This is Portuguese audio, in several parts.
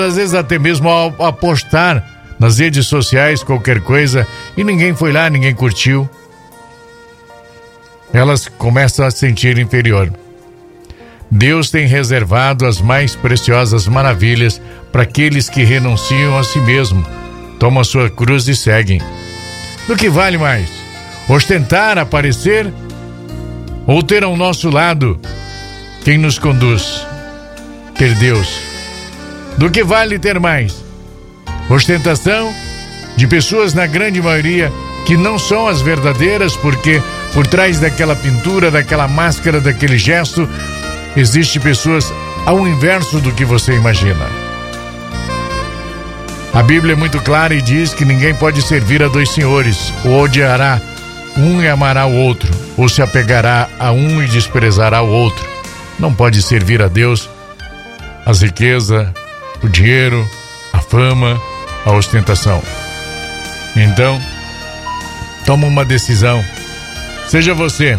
às vezes até mesmo ao postar nas redes sociais qualquer coisa e ninguém foi lá, ninguém curtiu, elas começam a se sentir inferior. Deus tem reservado as mais preciosas maravilhas para aqueles que renunciam a si mesmo, tomam a sua cruz e seguem. Do que vale mais? Ostentar, aparecer ou ter ao nosso lado quem nos conduz? Ter Deus. Do que vale ter mais? Ostentação de pessoas, na grande maioria, que não são as verdadeiras, porque por trás daquela pintura, daquela máscara, daquele gesto, existem pessoas ao inverso do que você imagina. A Bíblia é muito clara e diz que ninguém pode servir a dois senhores, ou odiará um e amará o outro, ou se apegará a um e desprezará o outro. Não pode servir a Deus, as riquezas, o dinheiro, a fama, a ostentação. Então, toma uma decisão. Seja você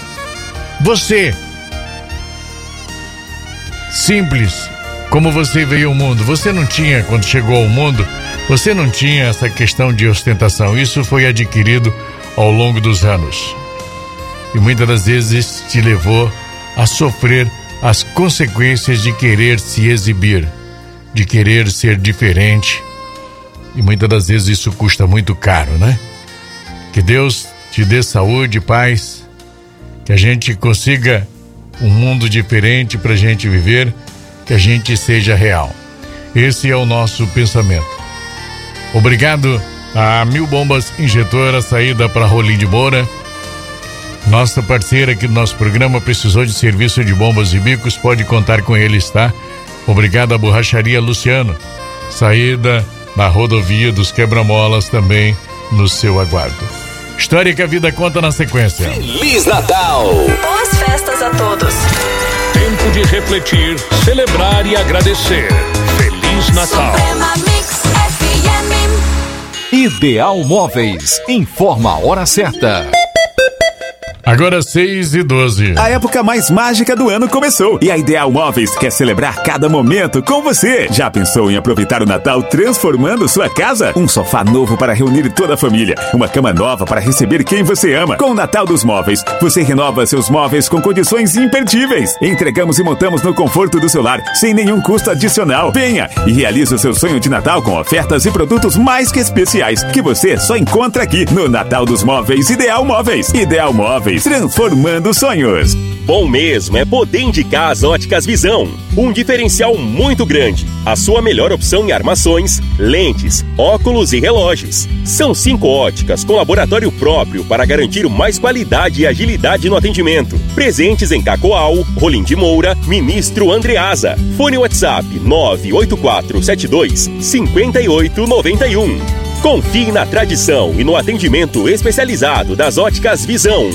simples como você veio ao mundo. Você não tinha, quando chegou ao mundo, você não tinha essa questão de ostentação. Isso foi adquirido ao longo dos anos e muitas das vezes te levou a sofrer as consequências de querer se exibir, de querer ser diferente, e muitas das vezes isso custa muito caro, né? Que Deus te dê saúde e paz, que a gente consiga um mundo diferente para a gente viver, que a gente seja real. Esse é o nosso pensamento. Obrigado a Mil Bombas Injetora, saída para Rolim de Moura. Nossa parceira aqui do nosso programa precisou de serviço de bombas e bicos, pode contar com eles, tá? Obrigado à Borracharia Luciano, saída da rodovia dos Quebra-Molas, também no seu aguardo. História que a vida conta na sequência. Feliz Natal! Boas festas a todos! Tempo de refletir, celebrar e agradecer. Feliz Natal! Suprema Mix FM. Ideal Móveis, informa a hora certa. Agora 6h12. A época mais mágica do ano começou e a Ideal Móveis quer celebrar cada momento com você. Já pensou em aproveitar o Natal transformando sua casa? Um sofá novo para reunir toda a família, uma cama nova para receber quem você ama. Com o Natal dos Móveis, você renova seus móveis com condições imperdíveis. Entregamos e montamos no conforto do seu lar, sem nenhum custo adicional. Venha e realize o seu sonho de Natal com ofertas e produtos mais que especiais, que você só encontra aqui no Natal dos Móveis Ideal Móveis. Ideal Móveis, transformando sonhos. Bom mesmo é poder indicar as Óticas Visão. Um diferencial muito grande. A sua melhor opção em armações, lentes, óculos e relógios. São 5 óticas com laboratório próprio para garantir mais qualidade e agilidade no atendimento. Presentes em Cacoal, Rolim de Moura, Ministro Andreasa. Fone WhatsApp 98472-5891. Confie na tradição e no atendimento especializado das Óticas Visão.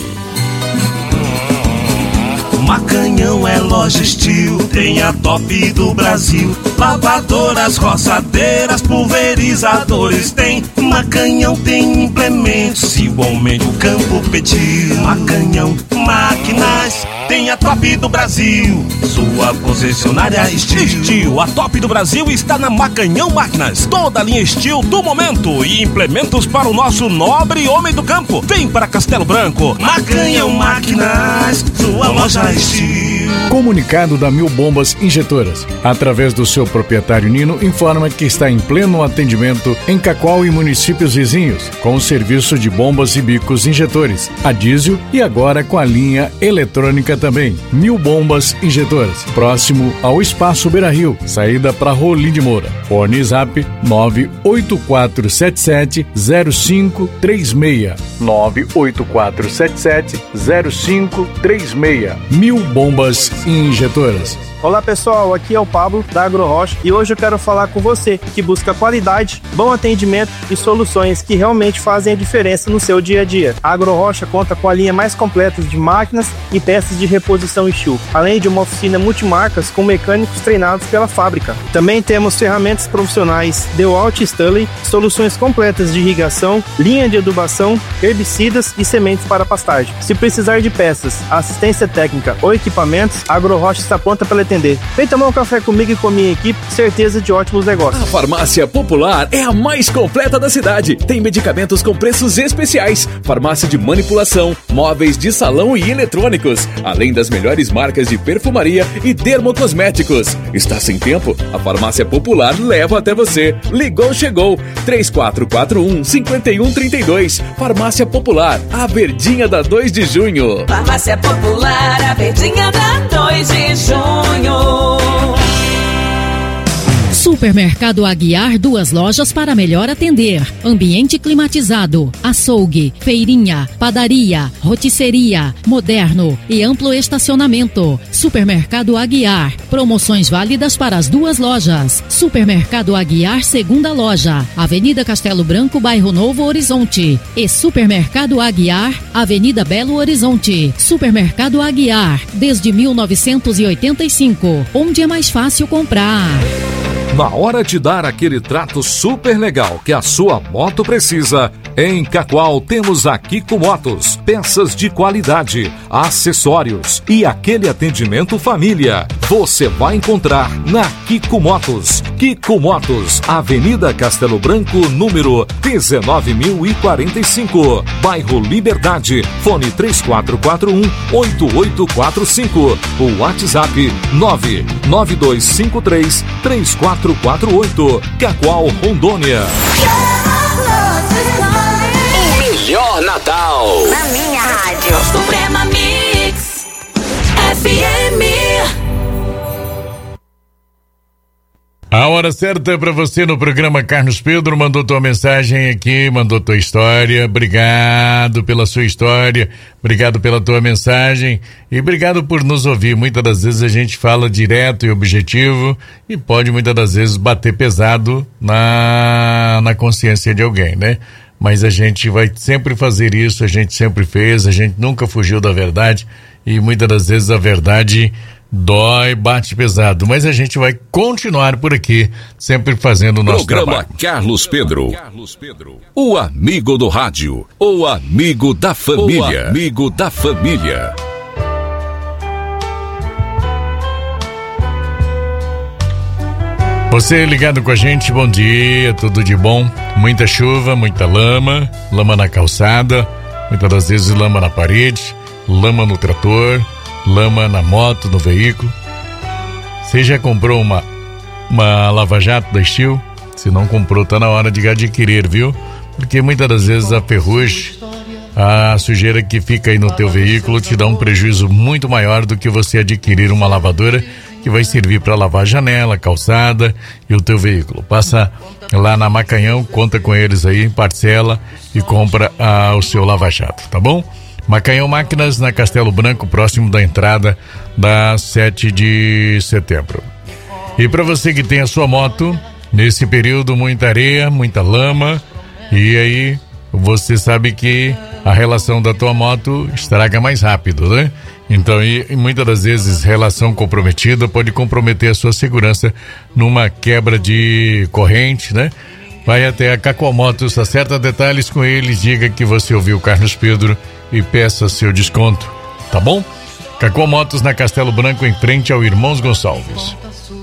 Macanhão é loja Estil, tem a top do Brasil. Lavadoras, roçadeiras, pulverizadores tem. Macanhão tem implementos, igualmente o campo pediu. Macanhão Máquinas tem a top do Brasil, sua concessionária Estil. Estil, a top do Brasil está na Macanhão Máquinas. Toda a linha Estil do momento e implementos para o nosso nobre homem do campo. Vem para Castelo Branco. Macanhão Máquinas, sua loja Estil. Comunicado da Mil Bombas Injetoras, através do seu proprietário Nino, informa que está em pleno atendimento em Cacoal e municípios vizinhos, com o serviço de bombas e bicos injetores, a diesel e agora com a linha eletrônica também. Mil Bombas Injetoras, próximo ao Espaço Beira Rio, saída para Rolim de Moura. Fone Zap 984770536. 984770536. Mil Bombas Injetoras. Olá pessoal, aqui é o Pablo da AgroRocha e hoje eu quero falar com você que busca qualidade, bom atendimento e soluções que realmente fazem a diferença no seu dia a dia. A AgroRocha conta com a linha mais completa de máquinas e peças de reposição Estil, além de uma oficina multimarcas com mecânicos treinados pela fábrica. Também temos ferramentas profissionais DeWalt e Stanley, soluções completas de irrigação, linha de adubação, herbicidas e sementes para pastagem. Se precisar de peças, assistência técnica ou equipamentos, a AgroRocha está pronta para atender. Vem tomar um café comigo e com a minha equipe, certeza de ótimos negócios. A Farmácia Popular é a mais completa da cidade. Tem medicamentos com preços especiais, farmácia de manipulação, móveis de salão e eletrônicos, além das melhores marcas de perfumaria e dermocosméticos. Está sem tempo? A Farmácia Popular leva até você. Ligou, chegou. 3441-5132. Farmácia Popular, a verdinha da 2 de junho. Farmácia Popular, a verdinha da 2 de junho. Supermercado Aguiar, 2 lojas para melhor atender. Ambiente climatizado, açougue, feirinha, padaria, rotisseria, moderno e amplo estacionamento. Supermercado Aguiar, promoções válidas para as 2 lojas. Supermercado Aguiar, 2ª loja, Avenida Castelo Branco, Bairro Novo Horizonte. E Supermercado Aguiar, Avenida Belo Horizonte. Supermercado Aguiar, desde 1985, onde é mais fácil comprar. Na hora de dar aquele trato super legal que a sua moto precisa, em Cacoal temos a Kiko Motos. Peças de qualidade, acessórios e aquele atendimento família. Você vai encontrar na Kiko Motos. Kiko Motos, Avenida Castelo Branco, número 19.045, Bairro Liberdade. Fone 3441-8845. O WhatsApp 99253-3448. Cacoal, Rondônia. O melhor Natal na minha rádio. Suprema Mix FM. A hora certa para você no programa. Carlos Pedro mandou tua mensagem aqui, mandou tua história. Obrigado pela sua história, obrigado pela tua mensagem e obrigado por nos ouvir. Muitas das vezes a gente fala direto e objetivo e pode muitas das vezes bater pesado na consciência de alguém, né? Mas a gente vai sempre fazer isso, a gente sempre fez, a gente nunca fugiu da verdade e muitas das vezes a verdade dói, bate pesado, mas a gente vai continuar por aqui, sempre fazendo o nosso Programa trabalho. Carlos Pedro, o amigo do rádio, o amigo da família, o amigo da família. Você ligado com a gente, bom dia, tudo de bom? Muita chuva, muita lama, lama na calçada, muitas das vezes lama na parede, lama no trator, lama na moto, no veículo. Você já comprou uma lava-jato da Steel? Se não comprou, tá na hora de adquirir, viu? Porque muitas das vezes a ferrugem, a sujeira que fica aí no teu veículo te dá um prejuízo muito maior do que você adquirir uma lavadora que vai servir para lavar a janela, calçada e o teu veículo. Passa lá na Macanhão, conta com eles aí, parcela e compra o seu lava-jato, tá bom? Macanhão Máquinas, na Castelo Branco, próximo da entrada da 7 de setembro. E para você que tem a sua moto, nesse período muita areia, muita lama, e aí você sabe que a relação da tua moto estraga mais rápido, né? Então, e muitas das vezes relação comprometida pode comprometer a sua segurança numa quebra de corrente, né? Vai até a Cacoal Motos, acerta detalhes com eles, diga que você ouviu o Carlos Pedro e peça seu desconto, tá bom? Cacoal Motos, na Castelo Branco, em frente ao Irmãos Gonçalves.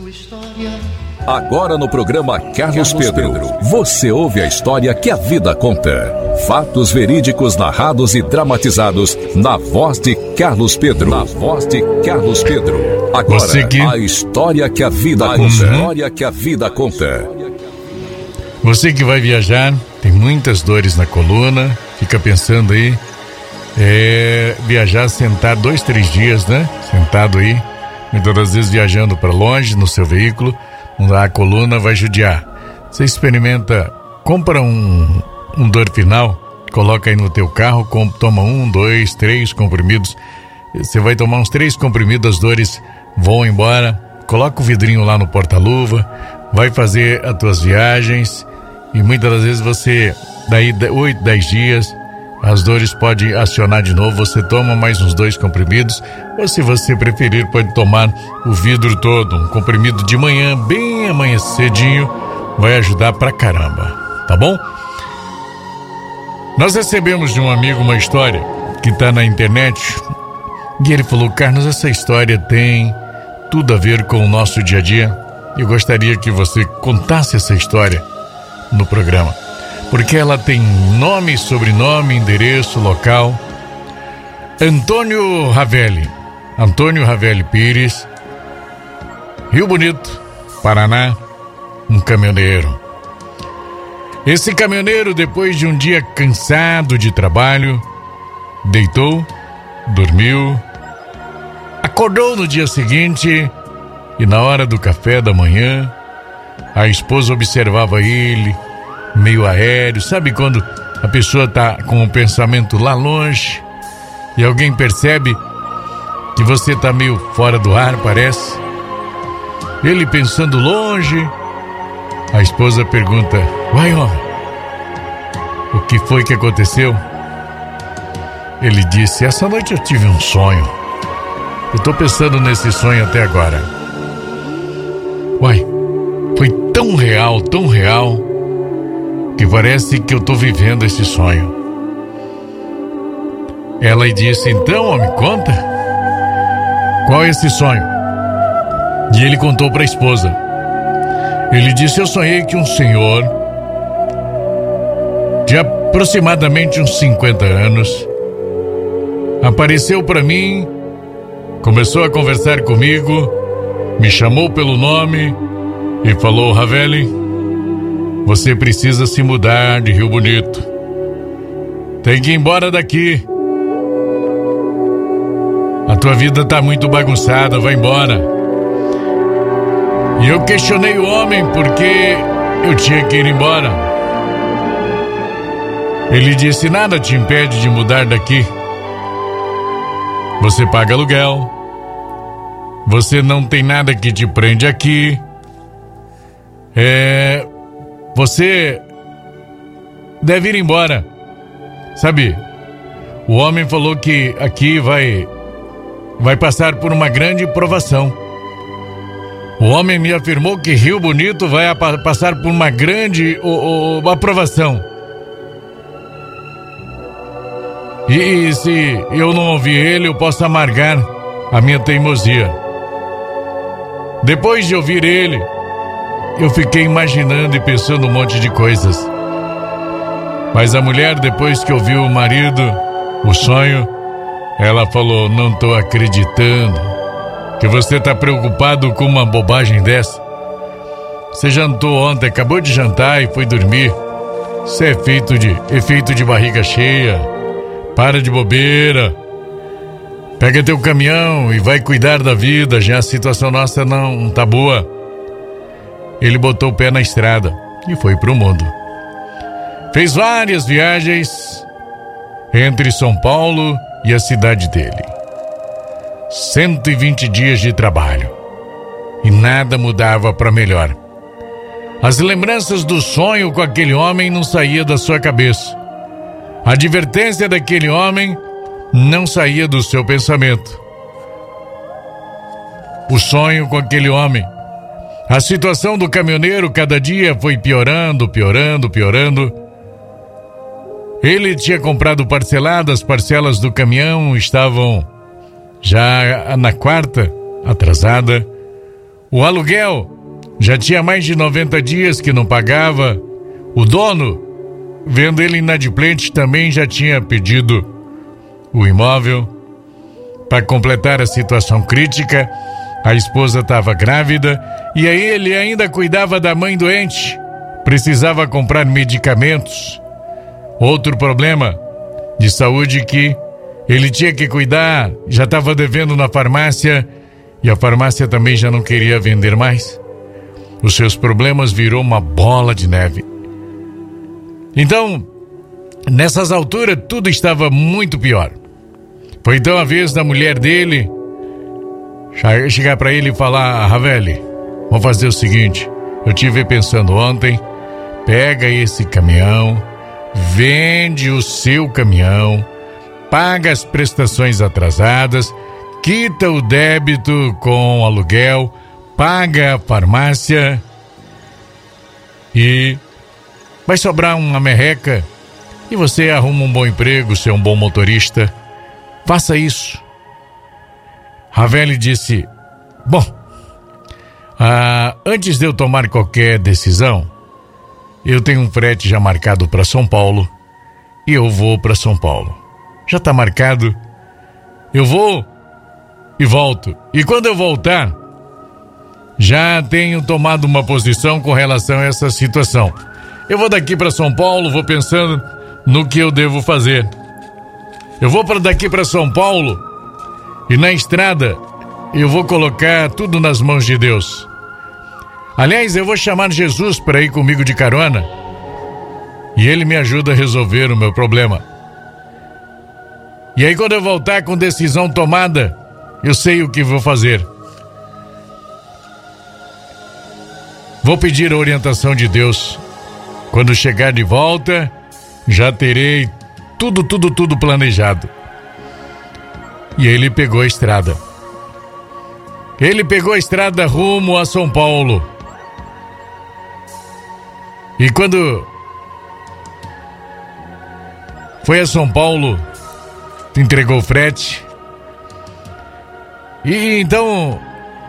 Agora no programa Carlos Pedro, você ouve a história que a vida conta. Fatos verídicos narrados e dramatizados na voz de Carlos Pedro. Na voz de Carlos Pedro. Agora, a história que a vida conta. História que a vida conta. Você que vai viajar, tem muitas dores na coluna, fica pensando aí, viajar, sentar 2-3 dias, né? Sentado aí, muitas das vezes viajando para longe no seu veículo, a coluna vai judiar. Você experimenta, compra um Dorfinal, coloca aí no teu carro, toma 1, 2, 3 comprimidos. Você vai tomar uns 3 comprimidos, as dores vão embora. Coloca o vidrinho lá no porta-luva, vai fazer as tuas viagens e muitas das vezes você, daí 8, 10 dias, as dores podem acionar de novo. Você toma mais uns 2 comprimidos, ou se você preferir, pode tomar o vidro todo, um comprimido de manhã, bem amanhã cedinho, vai ajudar pra caramba, tá bom? Nós recebemos de um amigo uma história que tá na internet e ele falou: Carlos, essa história tem tudo a ver com o nosso dia a dia. Eu gostaria que você contasse essa história no programa, porque ela tem nome, sobrenome, endereço, local. Antônio Ravelli Pires, Rio Bonito, Paraná, um caminhoneiro. Esse caminhoneiro, depois de um dia cansado de trabalho, deitou, dormiu, acordou no dia seguinte e na hora do café da manhã, a esposa observava ele, meio aéreo. Sabe quando a pessoa tá com o pensamento lá longe e alguém percebe que você tá meio fora do ar, parece? Ele pensando longe, a esposa pergunta: "Uai, homem, o que foi que aconteceu?" Ele disse: "Essa noite eu tive um sonho. Eu tô pensando nesse sonho até agora. Uai, foi tão real, que parece que eu tô vivendo esse sonho." Ela disse: "Então, homem, conta. Qual é esse sonho?" E ele contou para a esposa. Ele disse: "Eu sonhei que um senhor de aproximadamente uns 50 anos apareceu para mim, começou a conversar comigo, me chamou pelo nome e falou: Ravelli, você precisa se mudar de Rio Bonito. Tem que ir embora daqui. A tua vida tá muito bagunçada, vai embora." E eu questionei o homem porque eu tinha que ir embora. Ele disse: "Nada te impede de mudar daqui. Você paga aluguel. Você não tem nada que te prende aqui. Você deve ir embora." Sabe, o homem falou que aqui vai passar por uma grande provação. O homem me afirmou que Rio Bonito vai passar por uma grande aprovação. E se eu não ouvir ele, eu posso amargar a minha teimosia. Depois de ouvir ele, eu fiquei imaginando e pensando um monte de coisas. Mas a mulher, depois que ouviu o marido, o sonho, ela falou: "Não tô acreditando que você tá preocupado com uma bobagem dessa. Você jantou ontem, acabou de jantar e foi dormir. Isso é efeito de barriga cheia. Para de bobeira. Pega teu caminhão e vai cuidar da vida, já a situação nossa não tá boa." Ele botou o pé na estrada e foi pro mundo. Fez várias viagens entre São Paulo e a cidade dele. 120 dias de trabalho e nada mudava para melhor. As lembranças do sonho com aquele homem não saía da sua cabeça. A advertência daquele homem não saía do seu pensamento. O sonho com aquele homem. A situação do caminhoneiro cada dia foi piorando. Ele tinha comprado parcelado, as parcelas do caminhão estavam já na quarta, atrasada. O aluguel já tinha mais de 90 dias que não pagava. O dono, vendo ele inadimplente, também já tinha pedido o imóvel. Para completar a situação crítica, a esposa estava grávida e aí ele ainda cuidava da mãe doente. Precisava comprar medicamentos. Outro problema de saúde que ele tinha que cuidar, já estava devendo na farmácia e a farmácia também já não queria vender mais. Os seus problemas virou uma bola de neve. Então, nessas alturas, tudo estava muito pior. Foi então a vez da mulher dele chegar para ele e falar: Ravelli, vamos fazer o seguinte, eu tive pensando ontem, pega esse caminhão, vende o seu caminhão, paga as prestações atrasadas, quita o débito com aluguel, paga a farmácia e vai sobrar uma merreca e você arruma um bom emprego, ser um bom motorista. Faça isso. Ravelli disse: bom, Antes de eu tomar qualquer decisão, eu tenho um frete já marcado para São Paulo e eu vou para São Paulo. Já está marcado, eu vou e volto. E quando eu voltar, já tenho tomado uma posição com relação a essa situação. Eu vou daqui para São Paulo, vou pensando no que eu devo fazer. Eu vou para daqui para São Paulo e na estrada eu vou colocar tudo nas mãos de Deus. Aliás, eu vou chamar Jesus para ir comigo de carona e ele me ajuda a resolver o meu problema. E aí quando eu voltar com decisão tomada, eu sei o que vou fazer. Vou pedir a orientação de Deus. Quando chegar de volta, já terei tudo planejado. E ele pegou a estrada. Ele pegou a estrada rumo a São Paulo. E quando foi a São Paulo, entregou o frete. E então,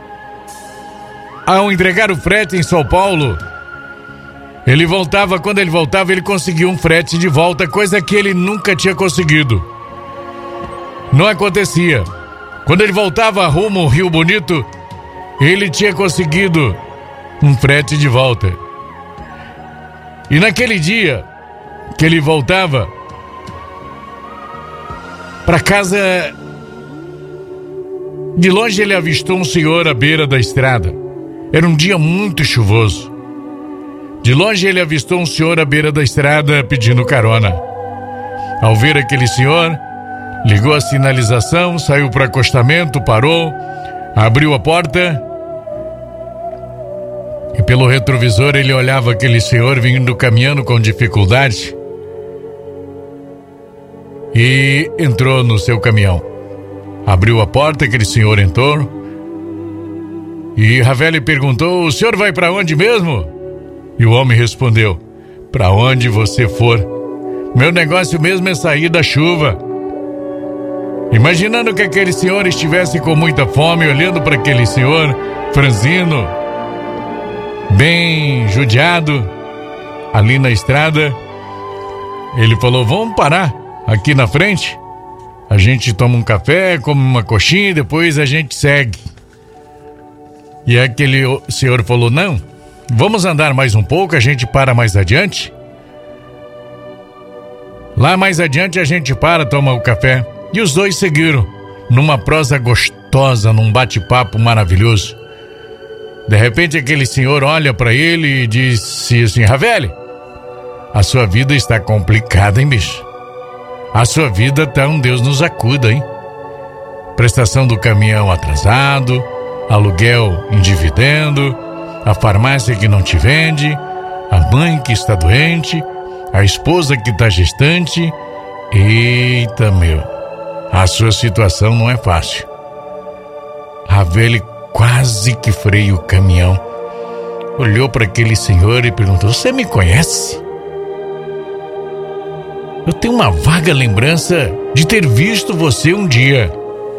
ao entregar o frete em São Paulo, quando ele voltava, ele conseguiu um frete de volta, coisa que ele nunca tinha conseguido. Não acontecia. Quando ele voltava rumo ao Rio Bonito, ele tinha conseguido um frete de volta. E naquele dia que ele voltava para casa, de longe ele avistou um senhor à beira da estrada. Era um dia muito chuvoso. De longe ele avistou um senhor à beira da estrada pedindo carona. Ao ver aquele senhor, ligou a sinalização, saiu para o acostamento, parou, abriu a porta e pelo retrovisor ele olhava aquele senhor vindo caminhando com dificuldade e entrou no seu caminhão. Abriu a porta, aquele senhor entrou e Ravelli perguntou: o senhor vai para onde mesmo? E o homem respondeu: para onde você for. Meu negócio mesmo é sair da chuva. Imaginando que aquele senhor estivesse com muita fome, olhando para aquele senhor franzino, bem judiado, ali na estrada, ele falou: vamos parar aqui na frente, a gente toma um café, come uma coxinha e depois a gente segue. E aquele senhor falou: não, vamos andar mais um pouco, a gente para mais adiante. Lá mais adiante a gente para, toma o café. E os dois seguiram, numa prosa gostosa, num bate-papo maravilhoso. De repente aquele senhor olha para ele e disse assim: Ravelli, a sua vida está complicada, hein, bicho? A sua vida tá um Deus nos acuda, hein? Prestação do caminhão atrasado, aluguel em dividendo, a farmácia que não te vende, a mãe que está doente, a esposa que está gestante. Eita, meu, a sua situação não é fácil. Ravelli quase que freia o caminhão, olhou para aquele senhor e perguntou: você me conhece? Eu tenho uma vaga lembrança de ter visto você um dia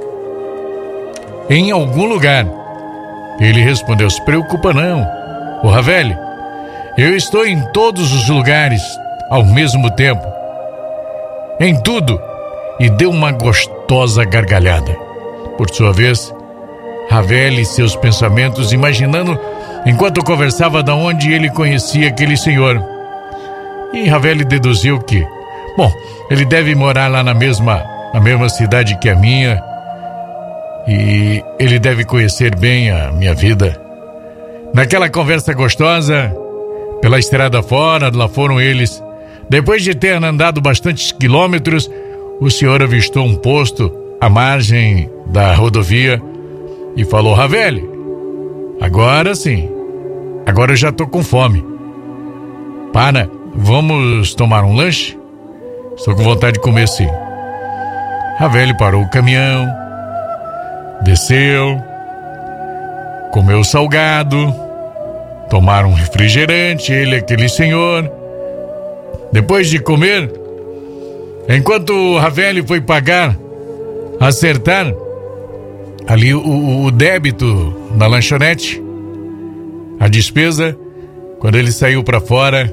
em algum lugar. Ele respondeu: se preocupa não, ô Ravelli, eu estou em todos os lugares ao mesmo tempo, em tudo. E deu uma gostosa gargalhada. Por sua vez, Ravelli seus pensamentos, imaginando enquanto conversava de onde ele conhecia aquele senhor. E Ravelli deduziu que, bom, ele deve morar lá na mesma cidade que a minha, e ele deve conhecer bem a minha vida. Naquela conversa gostosa, pela estrada fora, lá foram eles. Depois de ter andado bastantes quilômetros, o senhor avistou um posto à margem da rodovia e falou: Ravelli, agora sim, agora eu já tô com fome. Para, vamos tomar um lanche? Estou com vontade de comer sim. Ravelli parou o caminhão, desceu, comeu salgado, tomaram um refrigerante, ele e aquele senhor. Depois de comer, enquanto o Ravelli foi pagar, acertar ali o débito na lanchonete, a despesa, quando ele saiu para fora,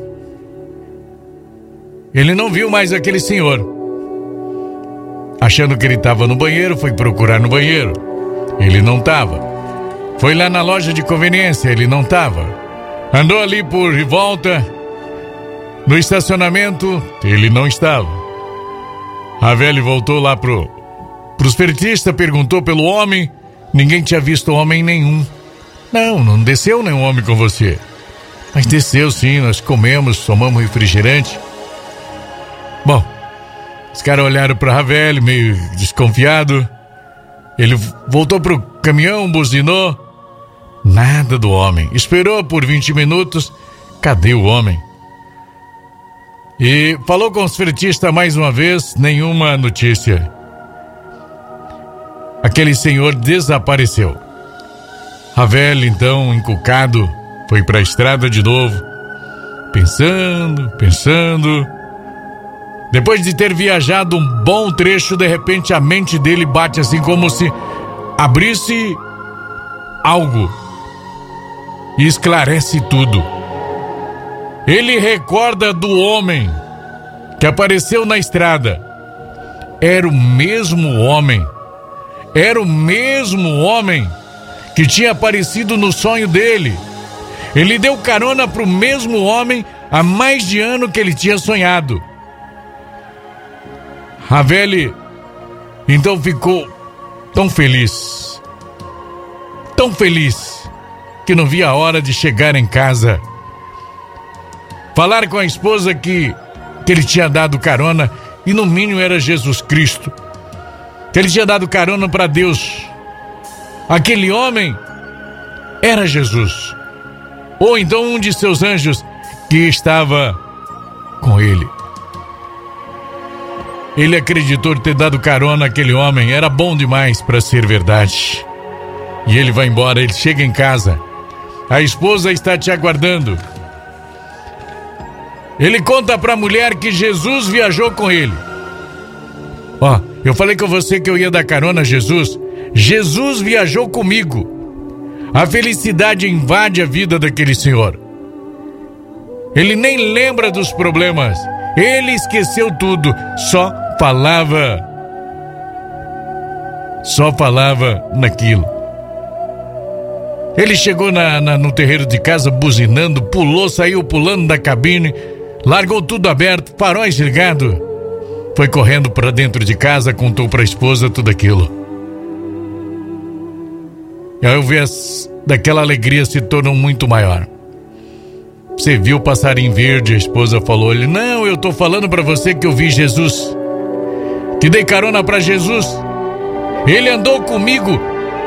ele não viu mais aquele senhor. Achando que ele estava no banheiro, foi procurar no banheiro. Ele não estava. Foi lá na loja de conveniência, ele não estava. Andou ali por volta, no estacionamento, ele não estava. Ravelli voltou lá pros frentista, perguntou pelo homem, ninguém tinha visto homem nenhum. Não desceu nenhum homem com você. Mas desceu sim, nós comemos, tomamos refrigerante. Bom, os caras olharam para Ravelli, meio desconfiado. Ele voltou pro caminhão, buzinou. Nada do homem. Esperou por 20 minutos. Cadê o homem? E falou com os fretistas mais uma vez, nenhuma notícia. Aquele senhor desapareceu. Ravelli, então, encucado, foi para a estrada de novo, pensando. Depois de ter viajado um bom trecho, de repente a mente dele bate assim como se abrisse algo e esclarece tudo. Ele recorda do homem que apareceu na estrada. Era o mesmo homem que tinha aparecido no sonho dele. Ele deu carona pro mesmo homem há mais de ano que ele tinha sonhado. Ravelli então ficou tão feliz, que não via a hora de chegar em casa, falar com a esposa que ele tinha dado carona, e no mínimo era Jesus Cristo, que ele tinha dado carona para Deus. Aquele homem era Jesus, ou então um de seus anjos que estava com ele. Ele acreditou ter dado carona àquele homem, era bom demais para ser verdade. E ele vai embora, ele chega em casa, a esposa está te aguardando. Ele conta para a mulher que Jesus viajou com ele. Eu falei com você que eu ia dar carona a Jesus. Jesus viajou comigo. A felicidade invade a vida daquele senhor. Ele nem lembra dos problemas. Ele esqueceu tudo. Só falava naquilo. Ele chegou no terreiro de casa buzinando, saiu pulando da cabine, largou tudo aberto, faróis ligados, foi correndo para dentro de casa, contou para a esposa tudo aquilo. E aí eu vi daquela alegria se tornou muito maior. Você viu o passarinho verde? A esposa falou. Ele: não, eu tô falando para você que eu vi Jesus. Te dei carona para Jesus. Ele andou comigo.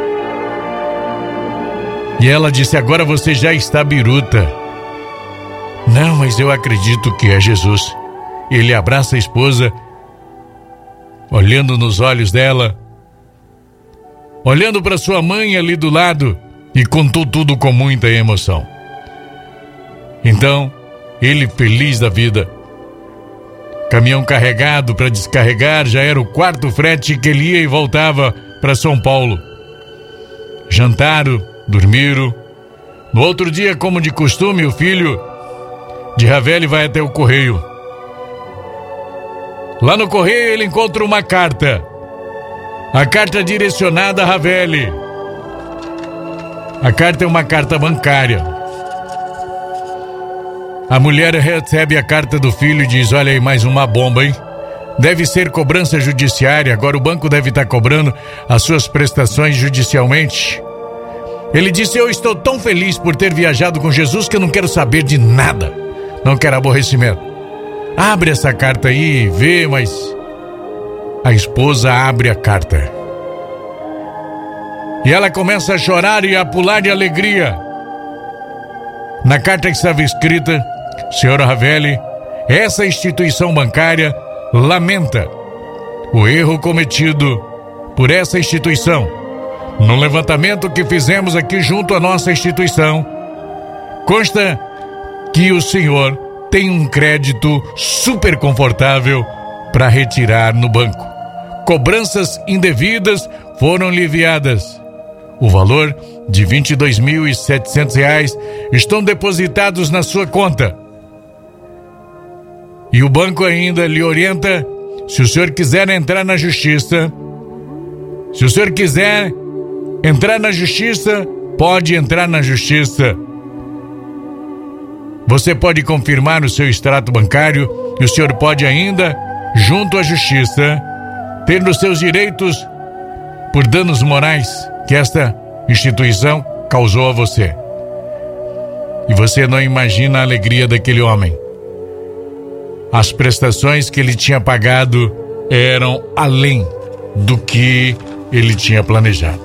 E ela disse: agora você já está biruta. Não, mas eu acredito que é Jesus. E ele abraça a esposa, olhando nos olhos dela, olhando para sua mãe ali do lado, e contou tudo com muita emoção. Então, ele feliz da vida, caminhão carregado para descarregar, já era o 4º frete que ele ia e voltava para São Paulo. Jantaram, dormiram. No outro dia, como de costume, o filho de Ravelli vai até o correio. Lá no correio ele encontra uma carta. A carta direcionada a Ravelli. A carta é uma carta bancária. A mulher recebe a carta do filho e diz: olha aí, mais uma bomba, hein? Deve ser cobrança judiciária. Agora o banco deve estar cobrando as suas prestações judicialmente. Ele disse: eu estou tão feliz por ter viajado com Jesus que eu não quero saber de nada. Não quero aborrecimento. Abre essa carta aí e vê, mas... A esposa abre a carta. E ela começa a chorar e a pular de alegria. Na carta que estava escrita: senhora Ravelli, essa instituição bancária lamenta o erro cometido por essa instituição. No levantamento que fizemos aqui junto à nossa instituição, consta que o senhor tem um crédito super confortável para retirar no banco. Cobranças indevidas foram aliviadas. O valor de R$ 22.700 estão depositados na sua conta. E o banco ainda lhe orienta, se o senhor quiser entrar na justiça, pode entrar na justiça. Você pode confirmar o seu extrato bancário e o senhor pode ainda, junto à justiça, ter os seus direitos por danos morais que esta instituição causou a você. E você não imagina a alegria daquele homem. As prestações que ele tinha pagado eram além do que ele tinha planejado.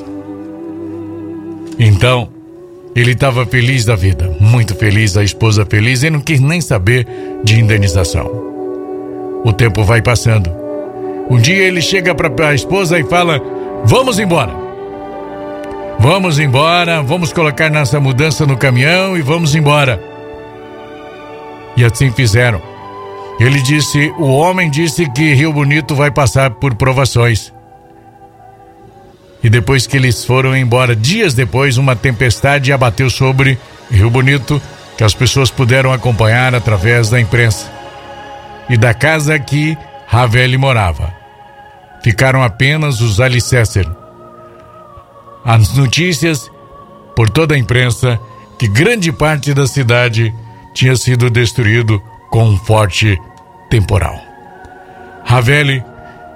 Então, ele estava feliz da vida, muito feliz, a esposa feliz, e não quis nem saber de indenização. O tempo vai passando. Um dia ele chega para a esposa e fala: vamos embora, vamos colocar nossa mudança no caminhão e vamos embora. E assim fizeram. O homem disse que Rio Bonito vai passar por provações. E depois que eles foram embora, dias depois, uma tempestade abateu sobre Rio Bonito, que as pessoas puderam acompanhar através da imprensa. E da casa que Ravelli morava, ficaram apenas os alicerces. As notícias por toda a imprensa que grande parte da cidade tinha sido destruído com um forte temporal. Ravelli,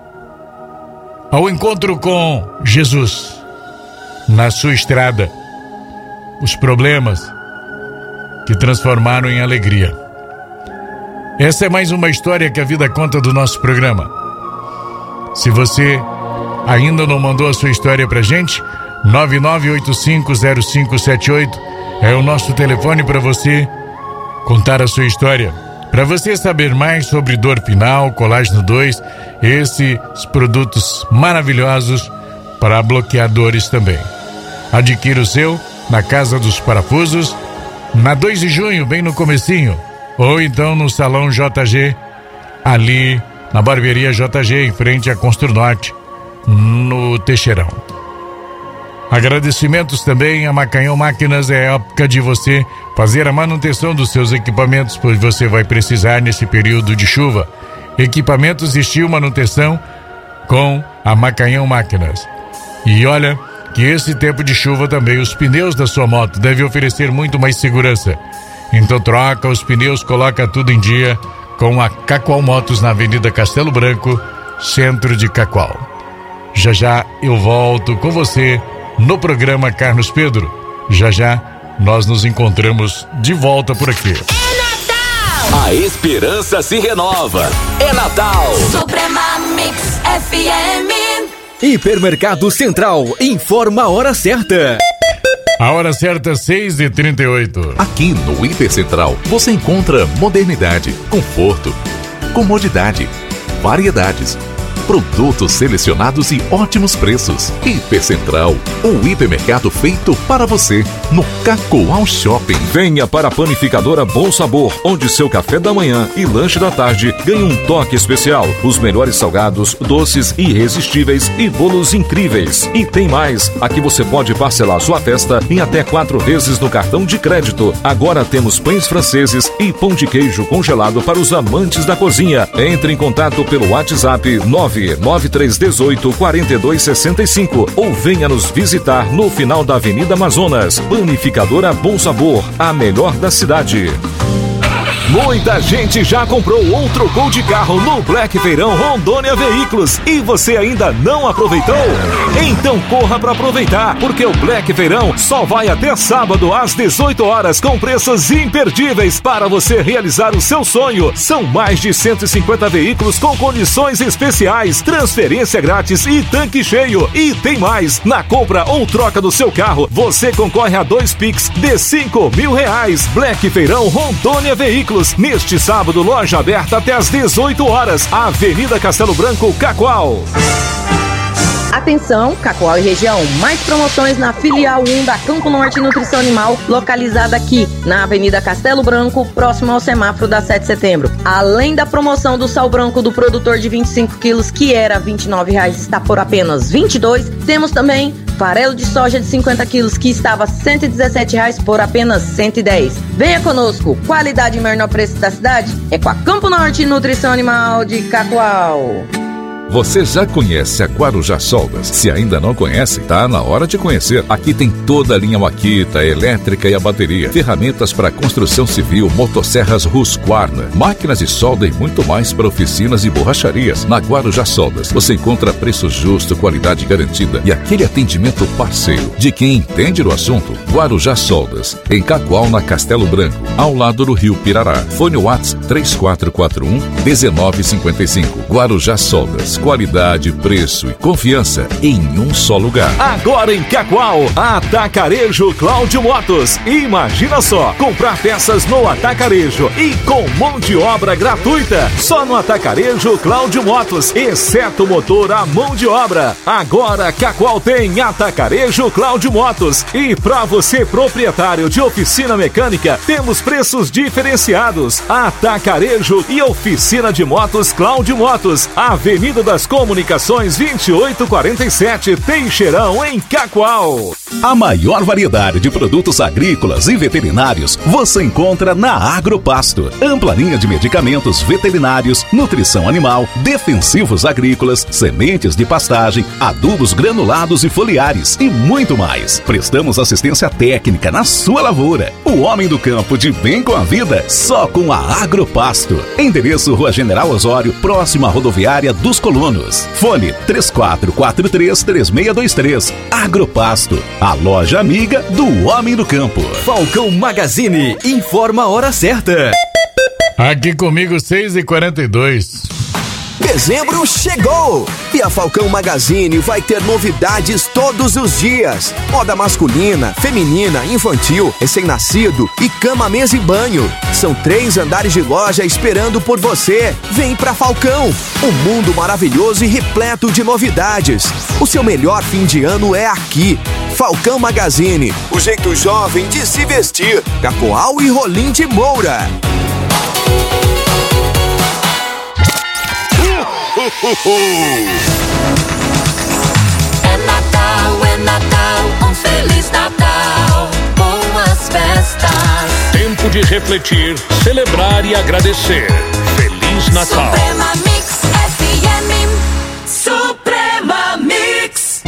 ao encontro com Jesus, na sua estrada, os problemas que transformaram em alegria. Essa é mais uma história que a vida conta do nosso programa. Se você ainda não mandou a sua história pra gente, 99850578 é o nosso telefone para você contar a sua história. Para você saber mais sobre Dor Final, Colágeno 2, esses produtos maravilhosos para bloqueadores também. Adquira o seu na Casa dos Parafusos, na 2 de junho, bem no comecinho, ou então no Salão JG, ali na Barbearia JG, em frente à Constru Norte, no Teixeirão. Agradecimentos também a Macanhão Máquinas. É época de você fazer a manutenção dos seus equipamentos, pois você vai precisar nesse período de chuva. Equipamentos e estilo manutenção com a Macanhão Máquinas. E olha que esse tempo de chuva também os pneus da sua moto devem oferecer muito mais segurança. Então troca os pneus, coloca tudo em dia com a Cacoal Motos na Avenida Castelo Branco, centro de Cacoal. Já já eu volto com você no programa Carlos Pedro. Já já nós nos encontramos de volta por aqui. É Natal! A esperança se renova. É Natal! Suprema Mix FM. Hipermercado Central informa a hora certa. A hora certa, 6h38. Aqui no Hiper Central você encontra modernidade, conforto, comodidade, variedades, produtos selecionados e ótimos preços. Hiper Central, um hipermercado feito para você, no Cacoal Shopping. Venha para a panificadora Bom Sabor, onde seu café da manhã e lanche da tarde ganham um toque especial. Os melhores salgados, doces irresistíveis e bolos incríveis. E tem mais, aqui você pode parcelar sua festa em até 4 vezes no cartão de crédito. Agora temos pães franceses e pão de queijo congelado para os amantes da cozinha. Entre em contato pelo WhatsApp 99318-4265 ou venha nos visitar no final da Avenida Amazonas. Panificadora Bom Sabor, a melhor da cidade. Muita gente já comprou ou trocou de carro no Black Feirão Rondônia Veículos e você ainda não aproveitou? Então corra para aproveitar, porque o Black Feirão só vai até sábado às 18 horas com preços imperdíveis para você realizar o seu sonho. São mais de 150 veículos com condições especiais, transferência grátis e tanque cheio. E tem mais, na compra ou troca do seu carro, você concorre a 2 Pix de R$5.000. Black Feirão Rondônia Veículos. Neste sábado, loja aberta até às 18 horas. Avenida Castelo Branco, Cacoal. Atenção, Cacoal e região, mais promoções na filial 1 da Campo Norte Nutrição Animal, localizada aqui na Avenida Castelo Branco, próximo ao semáforo da 7 de setembro. Além da promoção do sal branco do produtor de 25 quilos, que era R$29, está por apenas R$22, temos também Farelo de soja de 50 quilos que estava R$ 117 por apenas R$ 110. Venha conosco, qualidade e menor preço da cidade é com a Campo Norte Nutrição Animal de Cacoal. Você já conhece a Guarujá Soldas? Se ainda não conhece, tá na hora de conhecer. Aqui tem toda a linha Makita, elétrica e a bateria, ferramentas para construção civil, motosserras Husqvarna, máquinas de solda e muito mais para oficinas e borracharias. Na Guarujá Soldas, você encontra preço justo, qualidade garantida e aquele atendimento parceiro de quem entende do assunto. Guarujá Soldas, em Cacoal, na Castelo Branco, ao lado do Rio Pirará. Fone WhatsApp 3441-1955. Guarujá Soldas. Qualidade, preço e confiança em um só lugar. Agora em Cacoal, Atacarejo Cláudio Motos. Imagina só, comprar peças no Atacarejo e com mão de obra gratuita. Só no Atacarejo Cláudio Motos, exceto motor à mão de obra. Agora Cacoal tem Atacarejo Cláudio Motos. E para você proprietário de oficina mecânica, temos preços diferenciados. Atacarejo e oficina de motos Cláudio Motos, Avenida das Comunicações 2847, Teixeirão, em Cacoal. A maior variedade de produtos agrícolas e veterinários você encontra na Agropasto. Ampla linha de medicamentos veterinários, nutrição animal, defensivos agrícolas, sementes de pastagem, adubos granulados e foliares e muito mais. Prestamos assistência técnica na sua lavoura. O homem do campo de bem com a vida, só com a Agropasto. Endereço Rua General Osório, próxima à rodoviária dos Colonos. Fone 3443-3623. Agropasto, a loja amiga do homem do campo. Falcão Magazine informa a hora certa. Aqui comigo 6h42. Dezembro chegou e a Falcão Magazine vai ter novidades todos os dias. Moda masculina, feminina, infantil, recém-nascido e cama, mesa e banho. São 3 andares de loja esperando por você. Vem pra Falcão, um mundo maravilhoso e repleto de novidades. O seu melhor fim de ano é aqui. Falcão Magazine, o jeito jovem de se vestir. Cacoal e Rolim de Moura. É Natal, um Feliz Natal, boas festas. Tempo de refletir, celebrar e agradecer. Feliz Natal. Suprema Mix FM, Suprema Mix.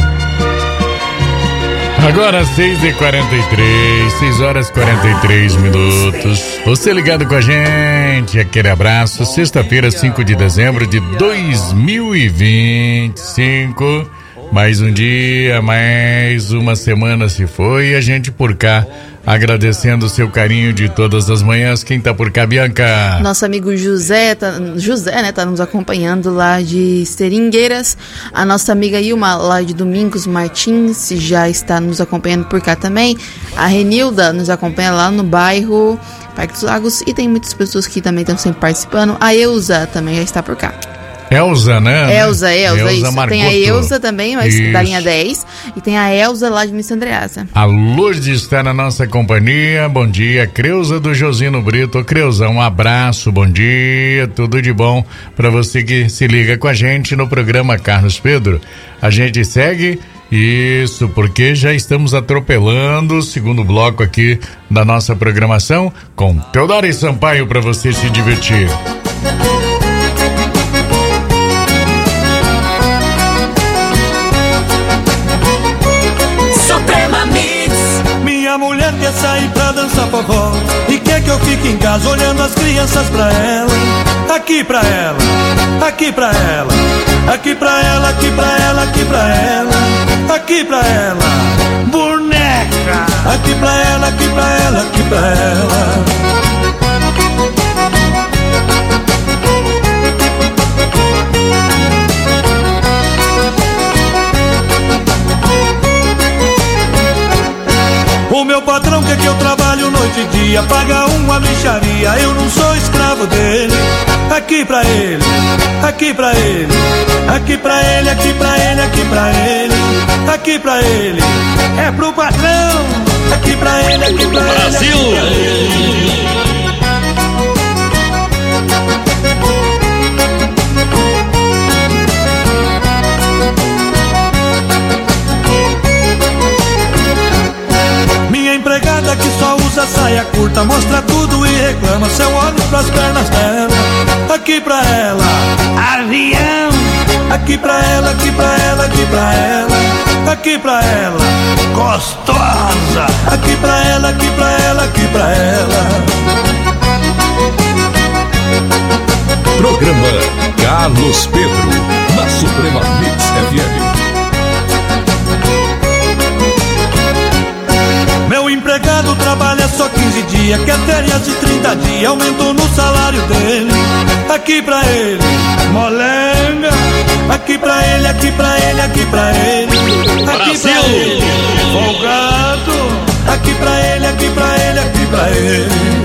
Agora 6h43, 6h43. Você ligado com a gente, aquele abraço. Sexta-feira, 5 de dezembro de 2025. Mais um dia, mais uma semana se foi e a gente por cá, agradecendo o seu carinho de todas as manhãs. Quem tá por cá, Bianca? Nosso amigo José, tá nos acompanhando lá de Seringueiras. A nossa amiga Ilma, lá de Domingos Martins, já está nos acompanhando por cá também. A Renilda nos acompanha lá no bairro Parque dos Lagos e tem muitas pessoas que também estão sempre participando. A Eusa também já está por cá. Elza, né? Elza, isso. Marcotto. Tem a Elza também, mas da linha 10. E tem a Elza lá de Missa Andreasa. A Lourdes está na nossa companhia. Bom dia, Creuza do Josino Brito. Creuza, um abraço, bom dia, tudo de bom para você que se liga com a gente no programa Carlos Pedro. A gente segue. Isso, porque já estamos atropelando o segundo bloco aqui da nossa programação com Teodoro Sampaio para você se divertir. Minha mulher quer sair pra dançar forró e quer que eu fique em casa olhando as crianças pra ela. Aqui pra ela, aqui pra ela, aqui pra ela, aqui pra ela, aqui pra ela, aqui pra ela, boneca. Aqui pra ela, aqui pra ela, aqui pra ela. O meu patrão quer que eu trabalho noite e dia, paga uma mixaria, eu não sou escravo dele. Aqui pra ele, aqui pra ele, aqui pra ele, aqui pra ele, aqui pra ele, aqui pra ele, é pro patrão. Aqui pra ele, aqui pra ele, Brasil. Aqui pra ele. tenta mostrar tudo e reclama. Se eu olho pras pernas dela, aqui pra ela, avião. Aqui pra ela, aqui pra ela, aqui pra ela, aqui pra ela, gostosa. Aqui pra ela, aqui pra ela, aqui pra ela. Programa Carlos Pedro, na Suprema Mix FM. Meu empregado trabalha só 15 dias, quer férias de 30 dias, aumentou no salário dele. Aqui pra ele, molenga. Aqui pra ele, aqui pra ele, aqui pra ele. Aqui pra ele, folgado. Aqui pra ele, aqui pra ele, aqui pra ele.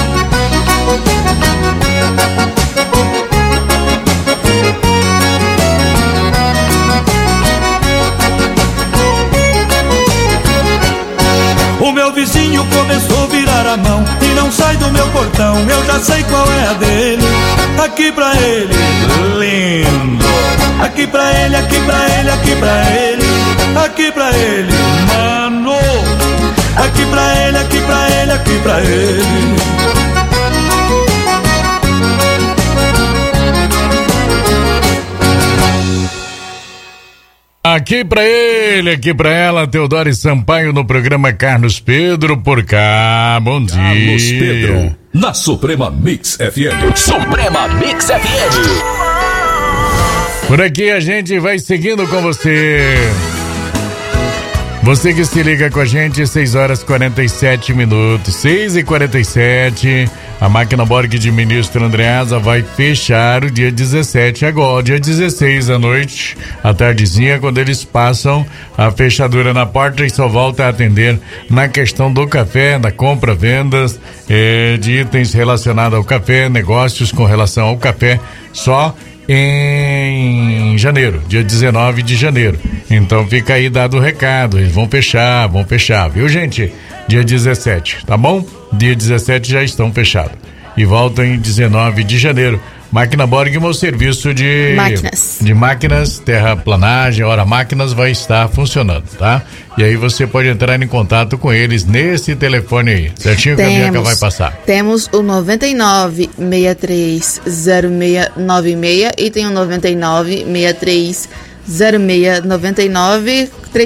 O meu vizinho começou a virar a mão e não sai do meu portão, eu já sei qual é a dele. Aqui pra ele, lindo. Aqui pra ele, aqui pra ele, aqui pra ele. Aqui pra ele, mano. Aqui pra ele, aqui pra ele, aqui pra ele. Aqui pra ele, aqui pra ela, Teodoro Sampaio no programa Carlos Pedro por cá. Bom dia. Carlos Pedro, na Suprema Mix FM. Suprema Mix FM. Por aqui a gente vai seguindo com você. Você que se liga com a gente, 6 horas 47 minutos, 6h47. A máquina Borg de Ministro Andreasa vai fechar o dia 17 agora, dia 16 à noite, à tardezinha, quando eles passam a fechadura na porta e só volta a atender na questão do café, da compra, vendas, de itens relacionados ao café, negócios com relação ao café, só em janeiro, dia 19 de janeiro. Então fica aí dado o recado, eles vão fechar, viu, gente? Dia 17, tá bom? Dia 17 já estão fechados. E voltam em 19 de janeiro. Máquina Borg, meu serviço de máquinas, terraplanagem, hora máquinas vai estar funcionando, tá? E aí você pode entrar em contato com eles nesse telefone aí, certinho? Que a Bianca vai passar. Temos o 99630696 e tem o 99630699